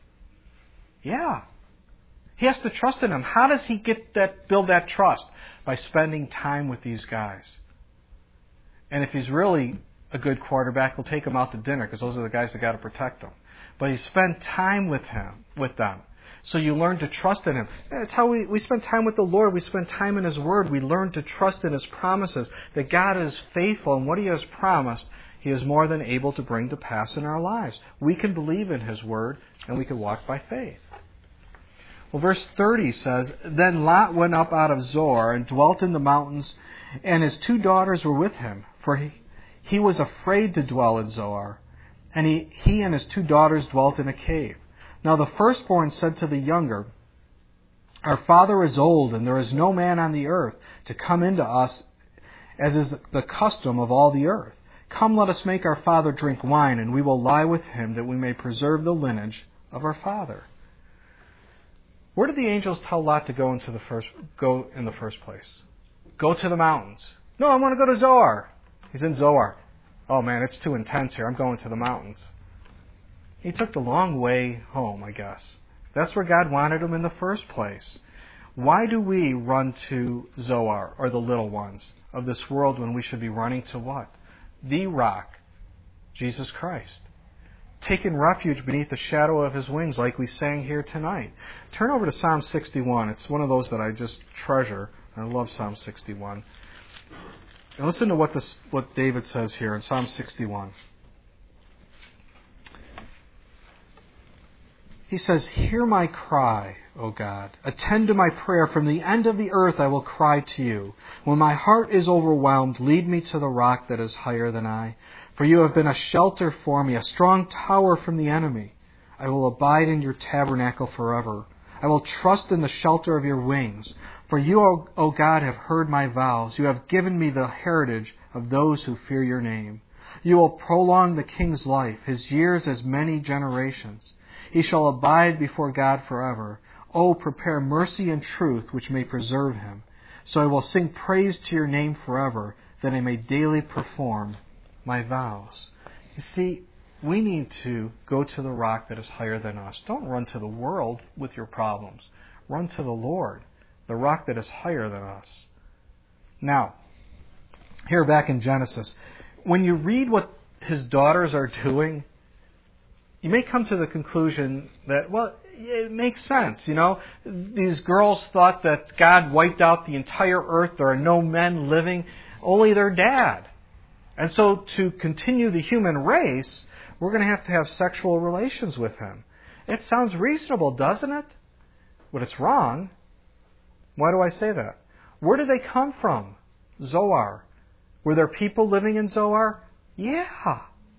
Yeah. He has to trust in them. How does he get that, build that trust? By spending time with these guys. And if he's really a good quarterback, he'll take them out to dinner because those are the guys that got to protect them. But he spent time with him, with them. So you learn to trust in Him. That's how we, we spend time with the Lord. We spend time in His Word. We learn to trust in His promises. That God is faithful and what He has promised, He is more than able to bring to pass in our lives. We can believe in His Word and we can walk by faith. Well, verse thirty says, Then Lot went up out of Zoar and dwelt in the mountains, and his two daughters were with him, for he, he was afraid to dwell in Zoar. And he, he and his two daughters dwelt in a cave. Now the firstborn said to the younger, Our father is old, and there is no man on the earth to come into us, as is the custom of all the earth. Come, let us make our father drink wine, and we will lie with him, that we may preserve the lineage of our father. Where did the angels tell Lot to go into the first go in the first place? Go to the mountains. No, I want to go to Zoar. He's in Zoar. Oh man, it's too intense here. I'm going to the mountains. He took the long way home, I guess. That's where God wanted him in the first place. Why do we run to Zoar, or the little ones of this world, when we should be running to what? The rock, Jesus Christ. Taking refuge beneath the shadow of His wings, like we sang here tonight. Turn over to Psalm sixty-one. It's one of those that I just treasure. I love Psalm sixty-one. And listen to what this, what David says here in Psalm sixty-one. He says, Hear my cry, O God. Attend to my prayer. From the end of the earth I will cry to you. When my heart is overwhelmed, lead me to the rock that is higher than I. For you have been a shelter for me, a strong tower from the enemy. I will abide in your tabernacle forever. I will trust in the shelter of your wings. For you, O, o God, have heard my vows. You have given me the heritage of those who fear your name. You will prolong the king's life, his years as many generations. He shall abide before God forever. Oh, prepare mercy and truth, which may preserve him. So I will sing praise to your name forever, that I may daily perform my vows. You see, we need to go to the rock that is higher than us. Don't run to the world with your problems. Run to the Lord, the rock that is higher than us. Now, here back in Genesis, when you read what his daughters are doing, you may come to the conclusion that, well, it makes sense, you know. These girls thought that God wiped out the entire earth. There are no men living, only their dad. And so to continue the human race, we're going to have to have sexual relations with him. It sounds reasonable, doesn't it? But it's wrong. Why do I say that? Where did they come from? Zoar. Were there people living in Zoar? Yeah.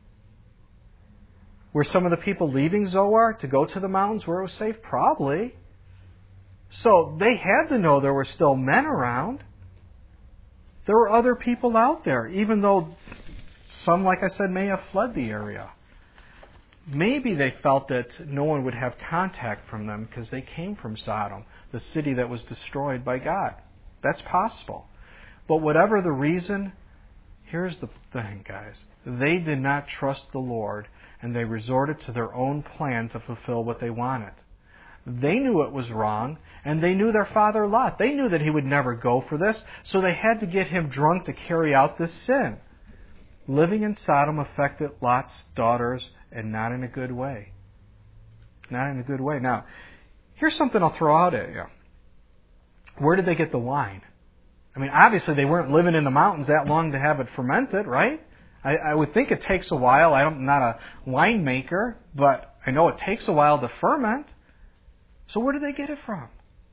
Were some of the people leaving Zoar to go to the mountains where it was safe? Probably. So they had to know there were still men around. There were other people out there, even though some, like I said, may have fled the area. Maybe they felt that no one would have contact from them because they came from Sodom, the city that was destroyed by God. That's possible. But whatever the reason, here's the thing, guys. They did not trust the Lord, and they resorted to their own plan to fulfill what they wanted. They knew it was wrong, and they knew their father Lot. They knew that he would never go for this, so they had to get him drunk to carry out this sin. Living in Sodom affected Lot's daughters, and not in a good way. Not in a good way. Now, here's something I'll throw out at you. Where did they get the wine? I mean, obviously they weren't living in the mountains that long to have it fermented, right? I, I would think it takes a while. I'm not a winemaker, but I know it takes a while to ferment. So where did they get it from?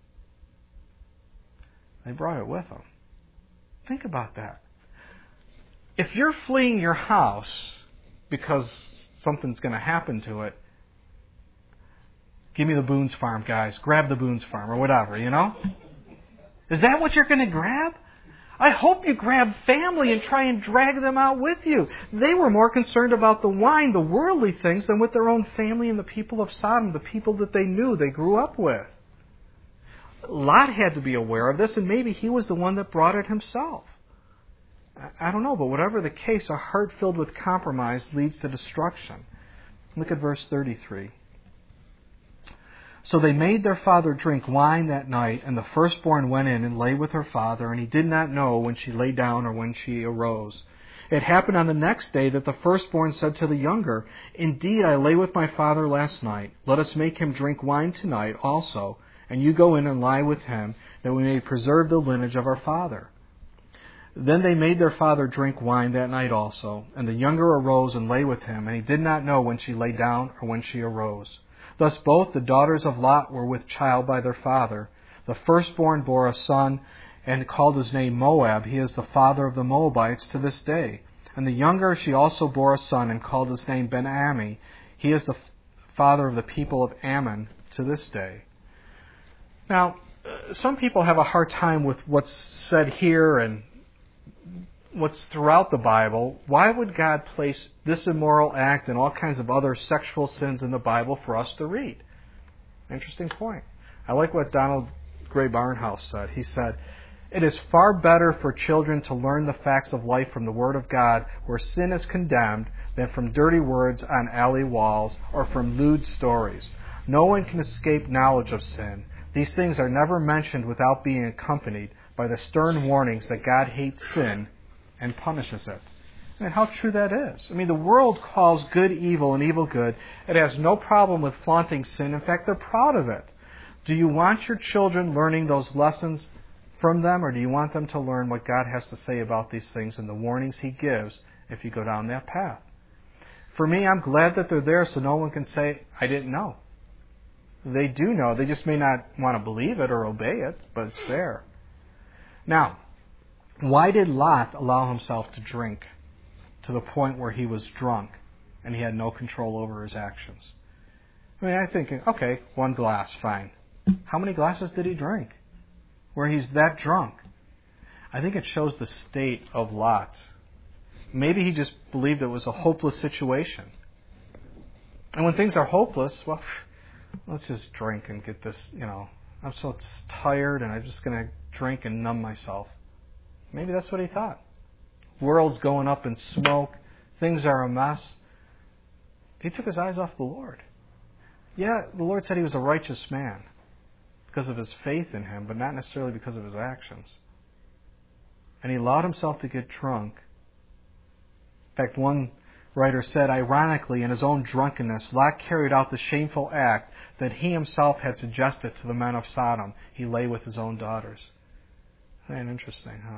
They brought it with them. Think about that. If you're fleeing your house because something's going to happen to it, give me the Boone's Farm, guys. Grab the Boone's Farm or whatever, you know? Is that what you're going to grab? I hope you grab family and try and drag them out with you. They were more concerned about the wine, the worldly things, than with their own family and the people of Sodom, the people that they knew, they grew up with. Lot had to be aware of this, and maybe he was the one that brought it himself. I don't know, but whatever the case, a heart filled with compromise leads to destruction. Look at verse thirty-three. So they made their father drink wine that night, and the firstborn went in and lay with her father, and he did not know when she lay down or when she arose. It happened on the next day that the firstborn said to the younger, Indeed, I lay with my father last night. Let us make him drink wine tonight also, and you go in and lie with him, that we may preserve the lineage of our father. Then they made their father drink wine that night also, and the younger arose and lay with him, and he did not know when she lay down or when she arose. Thus both the daughters of Lot were with child by their father. The firstborn bore a son, and called his name Moab. He is the father of the Moabites to this day. And the younger she also bore a son, and called his name Ben-Ammi. He is the father of the people of Ammon to this day. Now, some people have a hard time with what's said here and what's throughout the Bible. Why would God place this immoral act and all kinds of other sexual sins in the Bible for us to read? Interesting point. I like what Donald Gray Barnhouse said. He said, It is far better for children to learn the facts of life from the Word of God, where sin is condemned, than from dirty words on alley walls or from lewd stories. No one can escape knowledge of sin. These things are never mentioned without being accompanied by the stern warnings that God hates sin and punishes it. I mean, how true that is. I mean, the world calls good evil and evil good. It has no problem with flaunting sin. In fact, they're proud of it. Do you want your children learning those lessons from them, or do you want them to learn what God has to say about these things and the warnings He gives if you go down that path? For me, I'm glad that they're there so no one can say, I didn't know. They do know. They just may not want to believe it or obey it, but it's there. Now, why did Lot allow himself to drink to the point where he was drunk and he had no control over his actions? I mean, I'm thinking, okay, one glass, fine. How many glasses did he drink where he's that drunk? I think it shows the state of Lot. Maybe he just believed it was a hopeless situation. And when things are hopeless, well, let's just drink and get this, you know, I'm so tired and I'm just going to drink and numb myself. Maybe that's what he thought. World's going up in smoke. Things are a mess. He took his eyes off the Lord. Yeah, the Lord said he was a righteous man because of his faith in Him, but not necessarily because of his actions. And he allowed himself to get drunk. In fact, one writer said, ironically, in his own drunkenness, Lot carried out the shameful act that he himself had suggested to the men of Sodom. He lay with his own daughters. And interesting, huh?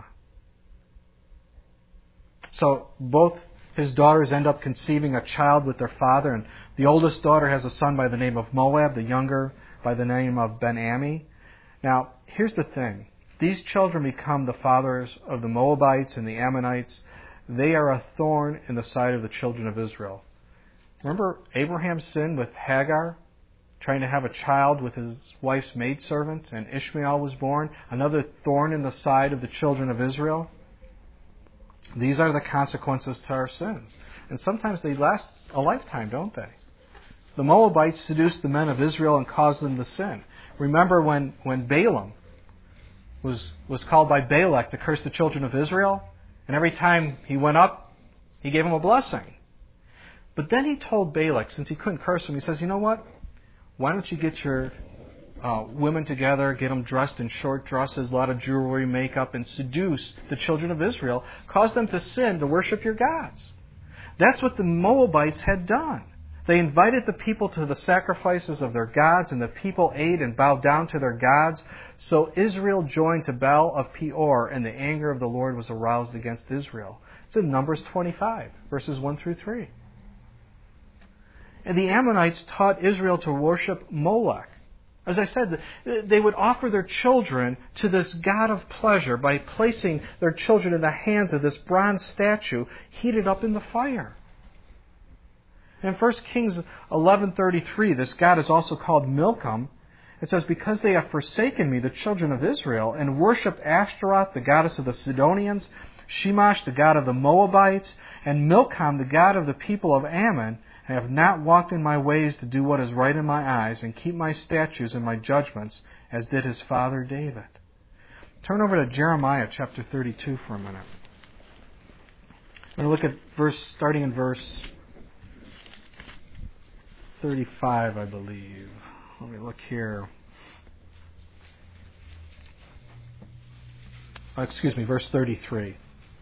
So both his daughters end up conceiving a child with their father, and the oldest daughter has a son by the name of Moab, the younger by the name of Ben-Ammi. Now, here's the thing. These children become the fathers of the Moabites and the Ammonites. They are a thorn in the side of the children of Israel. Remember Abraham's sin with Hagar, trying to have a child with his wife's maidservant, and Ishmael was born? Another thorn in the side of the children of Israel. These are the consequences to our sins. And sometimes they last a lifetime, don't they? The Moabites seduced the men of Israel and caused them to sin. Remember when, when Balaam was, was called by Balak to curse the children of Israel? And every time he went up, he gave him a blessing. But then he told Balak, since he couldn't curse him, he says, you know what? Why don't you get your uh, women together, get them dressed in short dresses, a lot of jewelry, makeup, and seduce the children of Israel, cause them to sin, to worship your gods. That's what the Moabites had done. They invited the people to the sacrifices of their gods, and the people ate and bowed down to their gods. So Israel joined to Baal of Peor, and the anger of the Lord was aroused against Israel. It's in Numbers twenty-five, verses one through three. And the Ammonites taught Israel to worship Molech. As I said, they would offer their children to this god of pleasure by placing their children in the hands of this bronze statue heated up in the fire. In First Kings eleven thirty-three, this god is also called Milcom. It says, because they have forsaken me, the children of Israel, and worshipped Ashtaroth, the goddess of the Sidonians, Shemash, the god of the Moabites, and Milcom, the god of the people of Ammon, and have not walked in my ways to do what is right in my eyes, and keep my statutes and my judgments, as did his father David. Turn over to Jeremiah chapter thirty-two for a minute. I'm going to look at verse, starting in verse thirty-five, I believe. Let me look here. Oh, excuse me, verse thirty-three.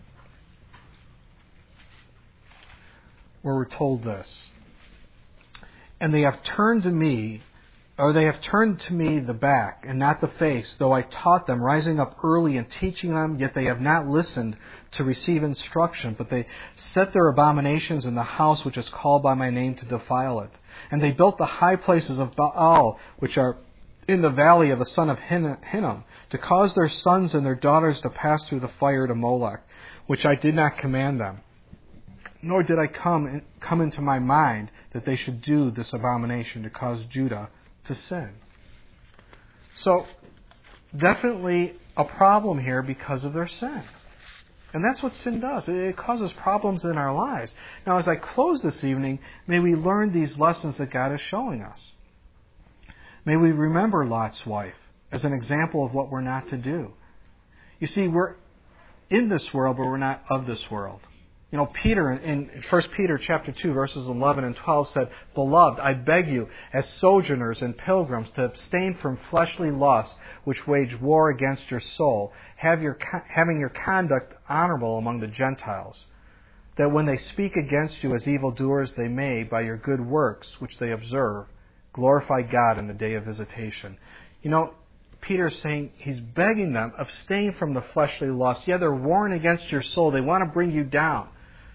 Where we're told this. And they have turned to me, or they have turned to me the back, and not the face, though I taught them, rising up early and teaching them, yet they have not listened to receive instruction, but they set their abominations in the house which is called by my name to defile it. And they built the high places of Baal, which are in the valley of the son of Hinnom, to cause their sons and their daughters to pass through the fire to Molech, which I did not command them. Nor did I come in, come into my mind that they should do this abomination to cause Judah to sin. So, definitely a problem here because of their sin. And that's what sin does. It causes problems in our lives. Now, as I close this evening, may we learn these lessons that God is showing us. May we remember Lot's wife as an example of what we're not to do. You see, we're in this world, but we're not of this world. You know, Peter in First Peter chapter two, verses eleven and twelve said, Beloved, I beg you, as sojourners and pilgrims, to abstain from fleshly lusts which wage war against your soul, have your, having your conduct honorable among the Gentiles, that when they speak against you as evildoers, they may, by your good works which they observe, glorify God in the day of visitation. You know, Peter's saying, he's begging them, abstain from the fleshly lust. Yeah, they're warring against your soul. They want to bring you down.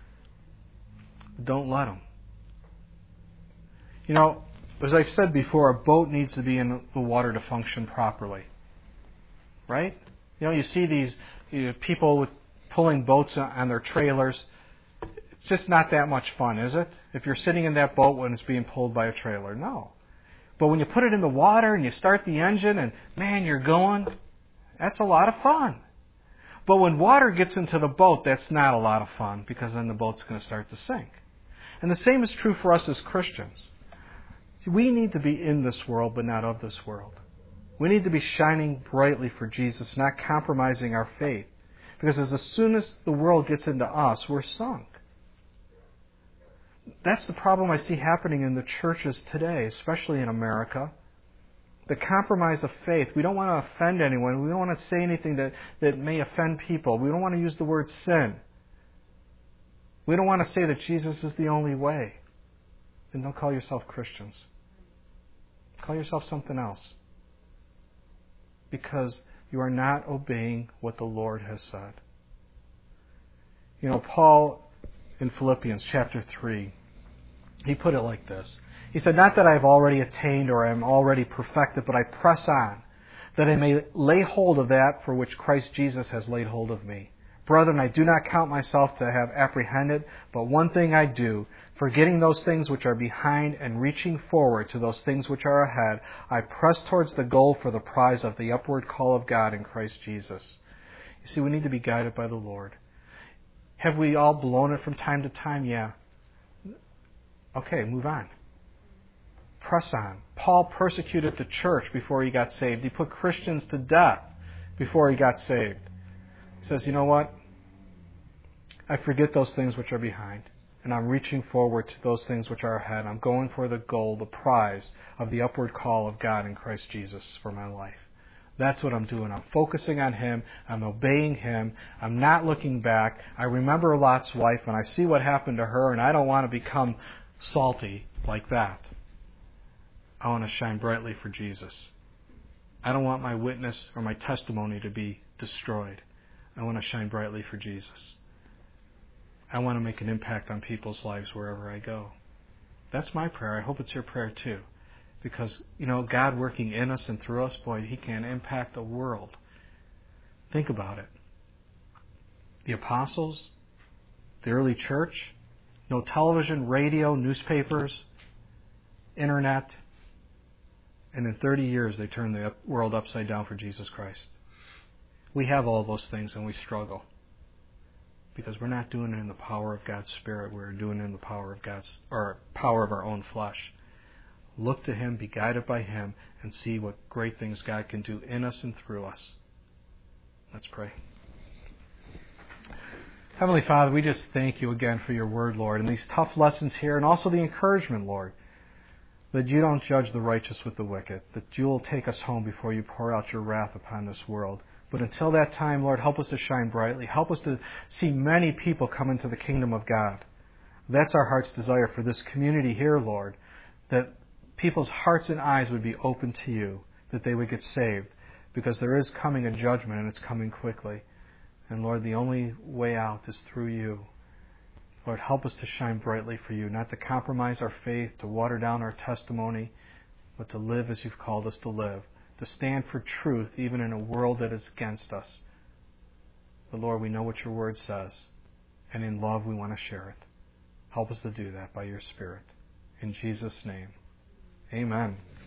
Don't let them. You know, as I said before, a boat needs to be in the water to function properly. Right? You know, you see these you know, people with pulling boats on their trailers. It's just not that much fun, is it? If you're sitting in that boat when it's being pulled by a trailer. No. But when you put it in the water and you start the engine and, man, you're going, that's a lot of fun. But when water gets into the boat, that's not a lot of fun because then the boat's going to start to sink. And the same is true for us as Christians. We need to be in this world, but not of this world. We need to be shining brightly for Jesus, not compromising our faith. Because as soon as the world gets into us, we're sunk. That's the problem I see happening in the churches today, especially in America. The compromise of faith. We don't want to offend anyone. We don't want to say anything that, that may offend people. We don't want to use the word sin. We don't want to say that Jesus is the only way. Then don't call yourself Christians. Call yourself something else. Because you are not obeying what the Lord has said. You know, Paul in Philippians chapter three, he put it like this. He said, not that I have already attained or am already perfected, but I press on, that I may lay hold of that for which Christ Jesus has laid hold of me. Brethren, I do not count myself to have apprehended, but one thing I do, forgetting those things which are behind and reaching forward to those things which are ahead, I press towards the goal for the prize of the upward call of God in Christ Jesus. You see, we need to be guided by the Lord. Have we all blown it from time to time? Yeah. Okay, move on. Press on. Paul persecuted the church before he got saved. He put Christians to death before he got saved. He says, you know what? I forget those things which are behind, and I'm reaching forward to those things which are ahead. I'm going for the goal, the prize of the upward call of God in Christ Jesus for my life. That's what I'm doing. I'm focusing on Him. I'm obeying Him. I'm not looking back. I remember Lot's wife, and I see what happened to her, and I don't want to become salty like that. I want to shine brightly for Jesus. I don't want my witness or my testimony to be destroyed. I want to shine brightly for Jesus. I want to make an impact on people's lives wherever I go. That's my prayer. I hope it's your prayer too. Because, you know, God working in us and through us, boy, He can impact the world. Think about it. The apostles, the early church, no television, radio, newspapers, internet, and in thirty years they turned the world upside down for Jesus Christ. We have all those things and we struggle because we're not doing it in the power of God's Spirit. We're doing it in the power of God's or power of our own flesh. Look to Him, be guided by Him, and see what great things God can do in us and through us. Let's pray. Heavenly Father, we just thank You again for Your word, Lord, and these tough lessons here, and also the encouragement, Lord, that You don't judge the righteous with the wicked, that You will take us home before You pour out Your wrath upon this world. But until that time, Lord, help us to shine brightly. Help us to see many people come into the kingdom of God. That's our heart's desire for this community here, Lord, that people's hearts and eyes would be open to You, that they would get saved, because there is coming a judgment, and it's coming quickly. And Lord, the only way out is through You. Lord, help us to shine brightly for You, not to compromise our faith, to water down our testimony, but to live as You've called us to live, to stand for truth even in a world that is against us. But Lord, we know what Your word says, and in love we want to share it. Help us to do that by Your Spirit. In Jesus' name, amen.